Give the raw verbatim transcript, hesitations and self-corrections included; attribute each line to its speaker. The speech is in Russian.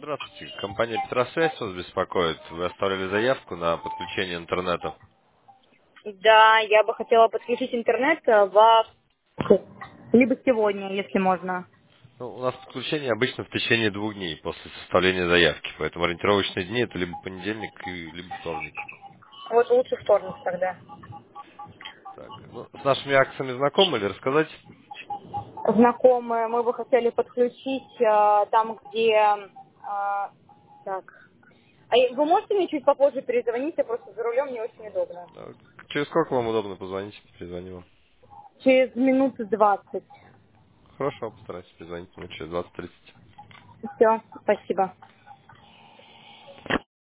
Speaker 1: Здравствуйте. Компания Петросвязь вас беспокоит. Вы оставили заявку на подключение интернета.
Speaker 2: Да, я бы хотела подключить интернет э, во... либо сегодня, если можно.
Speaker 1: Ну, у нас подключение обычно в течение двух дней после составления заявки. Поэтому ориентировочные дни это либо понедельник, и- либо вторник.
Speaker 2: Вот лучше вторник тогда.
Speaker 1: Так, ну, с нашими акциями знакомы или рассказать?
Speaker 2: Знакомые, мы бы хотели подключить э, там, где... э, так. А и- вы можете мне чуть попозже перезвонить? Я просто за рулем, не очень удобно.
Speaker 1: Э, Через сколько вам удобно позвонить? Перезвоню вам.
Speaker 2: Через минут двадцать.
Speaker 1: Хорошо, постараюсь перезвонить минут через двадцать-тридцать.
Speaker 2: Все, спасибо.